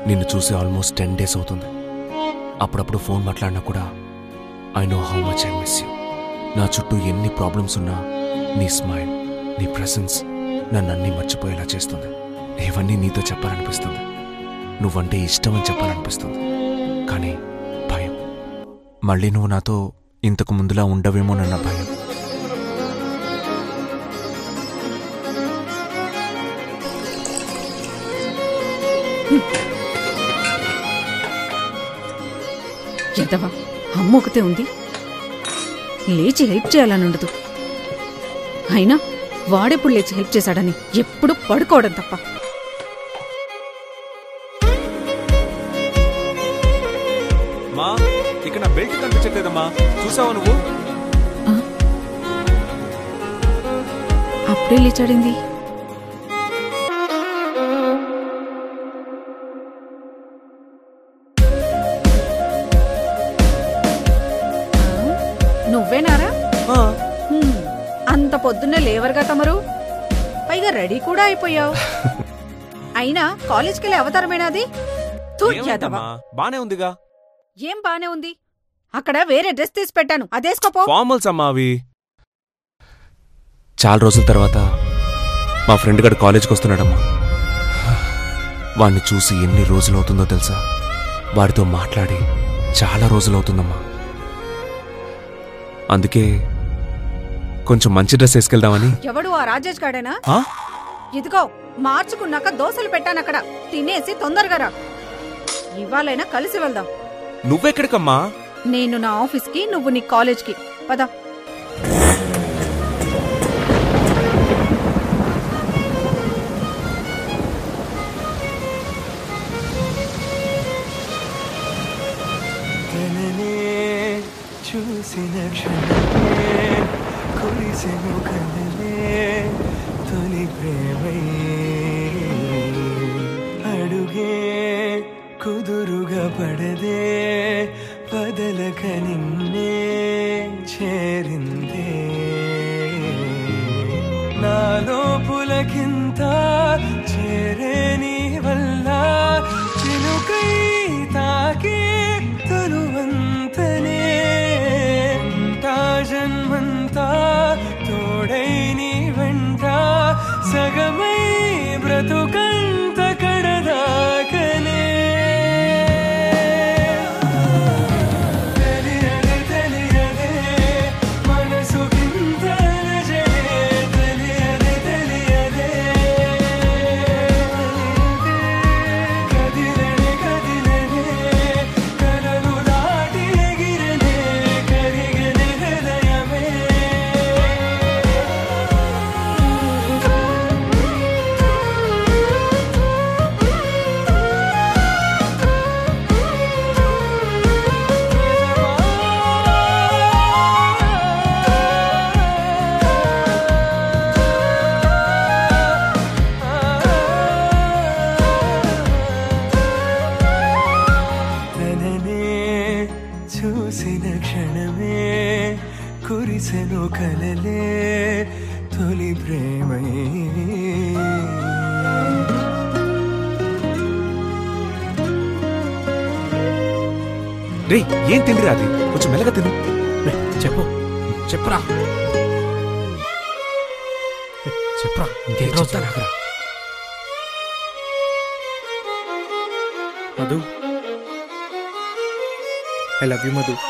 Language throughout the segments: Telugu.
నిన్ను చూసి ఆల్మోస్ట్ 10 days అవుతుంది. అప్పుడప్పుడు ఫోన్ మాట్లాడినా కూడా I know how much I miss you. నా చుట్టూ ఎన్ని ప్రాబ్లమ్స్ ఉన్నా నీ స్మైల్, నీ ప్రెసెన్స్ నన్ను అన్నీ మర్చిపోయేలా చేస్తుంది. ఇవన్నీ నీతో చెప్పాలనిపిస్తుంది, నువ్వంటే ఇష్టం అని చెప్పాలనిపిస్తుంది. కానీ భయం, మళ్ళీ నువ్వు నాతో ఇంతకు ముందులా ఉండవేమోనన్న భయం. ఎదవా అమ్మొకతే ఉంది, లేచి హెల్ప్ చేయాలని ఉండదు. అయినా వాడెప్పుడు లేచి హెల్ప్ చేశాడని ఎప్పుడు పడుకోవడం తప్ప. ఇక్కడ నా బెల్ట్ కనిపించట్లేదమ్మా, చూసావా నువ్వు? అప్పుడే లేచాడింది. నువ్వేనారా? అంత పొద్దున్నే లేవర్గా తమరు, పైగా రెడీ కూడా అయిపోయావు. అయినా కాలేజ్కి వెళ్ళే అవతారమేనాది? బానే ఉందిగా. ఏం బానే ఉంది? అక్కడ వేరే డ్రెస్ తీసి పెట్టాను, అదేసుకోపో. ఫార్మల్స్ అమ్మా అవి. చాలా రోజుల తర్వాత మా ఫ్రెండ్ గడు కాలేజ్కి వస్తున్నాడమ్మా. వాడిని చూసి ఎన్ని రోజులవుతుందో తెలుసా? వాడితో మాట్లాడి చాలా రోజులవుతుందమ్మా. అందుకే కొంచెం మంచి డ్రెస్ వేసుకెళ్దామని. ఎవడు ఆ రాజేష్ గాడేనా? ఇదిగో మార్చుకున్నాక దోశలు పెట్టానక్కడ, తినేసి తొందరగా రా. ఇవాళైనా కలిసి వెళ్దాం. నువ్వెక్కడికమ్మా? నేను నా ఆఫీస్కి, నువ్వు నీ కాలేజ్కి. పద. చూసిన క్షణమే కురిసెను కలలే తొలి ప్రేమై, అడుగే కుదురుగా పడదే వదలక నిన్నే చేరిందే. నాలో పులకింత చేరే నీ వల్ల చినుకై తాకే తనువంతనే, జన్మంతా తోడై నీ వెంట సగమై బ్రతుకంత కడదాకనే. తెలియదే తెలియదే మనసు కింద తెలియదే తెలియదే కదిలనే కదిలనే కలలు దాటి ఎగిరనే కరిగనే హృదయమే. చూసిన క్షణమే కురిసెను కలలే తొలి ప్రేమై. రే ఏం తిండిరా అది? కొంచెం మెల్లగా తిను. చెప్పు చెప్పురా చెప్పురా. ఇంకేం రోజు Madhu, I love you Madhu.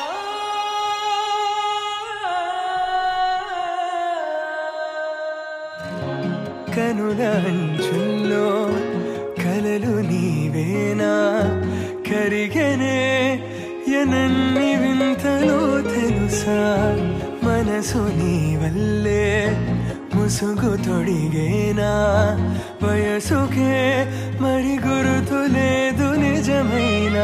కనుల అంచుల్లో కలలు నీవేనా, కరిగనే ఎనన్ని వింతలో తెలుసా. మనసు నీ వల్లే ముసుగు తొడిగేనా, వయసుకే మరి గుర్తు లేదు నిజమైనా.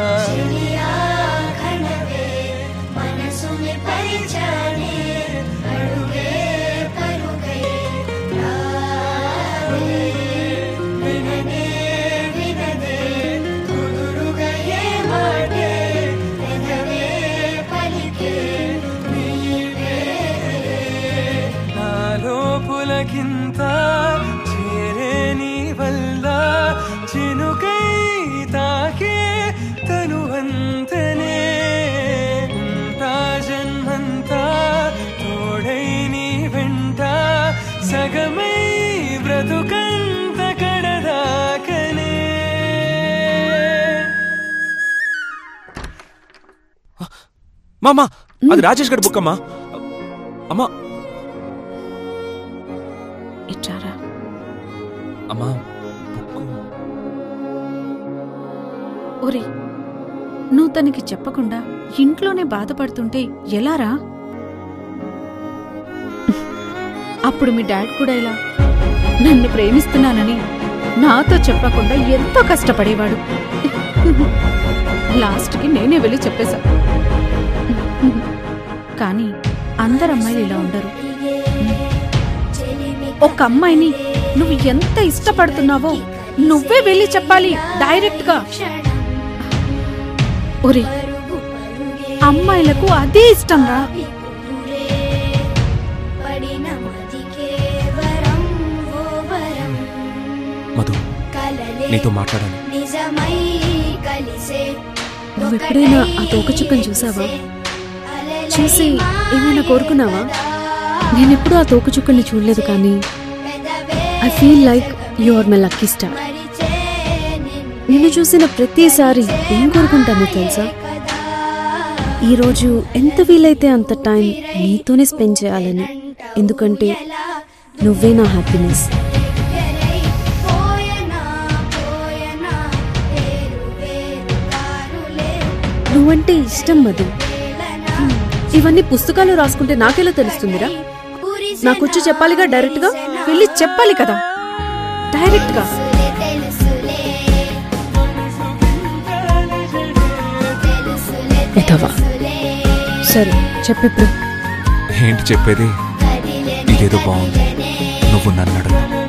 పులకింత చేరే నీ వల్ల చినుకై తాకే మామా అది రాజేష్ గడి బుక్ అమ్మా. అమ్మా ఇచ్చారా? అమ్మా బుక్. ఒరే, నువ్వు తనకి చెప్పకుండా ఇంట్లోనే బాధపడుతుంటే ఎలారా? అప్పుడు మీ డాడ్ కూడా ఇలా నన్ను ప్రేమిస్తున్నానని నాతో చెప్పకుండా ఎంతో కష్టపడేవాడు. లాస్ట్కి నేనే వెళ్ళి చెప్పేశా. కానీ అందరమ్మాయిలు ఇలా ఉండరు. ఒక అమ్మాయిని నువ్వు ఎంత ఇష్టపడుతున్నావో నువ్వే వెళ్ళి చెప్పాలి డైరెక్ట్గా. ఒరే, అమ్మాయిలకు అదే ఇష్టం రా. మధు, నీతో మాట్లాడాలి. నువ్వెప్పుడైనా ఆ తోకచుక్కను చూసావా? చూసి ఏమైనా కోరుకున్నావా? నేనెప్పుడూ ఆ తోకచుక్కని చూడలేదు, కానీ I feel like you are my lucky star. నిన్ను చూసిన ప్రతిసారి ఏం కోరుకుంటానో తెలుసా? ఈరోజు ఎంత వీలైతే అంత టైం నీతోనే స్పెండ్ చేయాలని. ఎందుకంటే నువ్వే నా హ్యాపీనెస్. నువ్వంటే ఇష్టం మధు. ఇవన్నీ పుస్తకాలు రాసుకుంటే నాకెలా తెలుస్తుందిరా? నాకొచ్చి చెప్పాలిగా, డైరెక్ట్గా వెళ్ళి చెప్పాలి కదా డైరెక్ట్గా. సరే చెప్పిప్పుడు. ఏంటి చెప్పేది? ఇదేదో బాగుంది. నువ్వు నన్ను అడగ.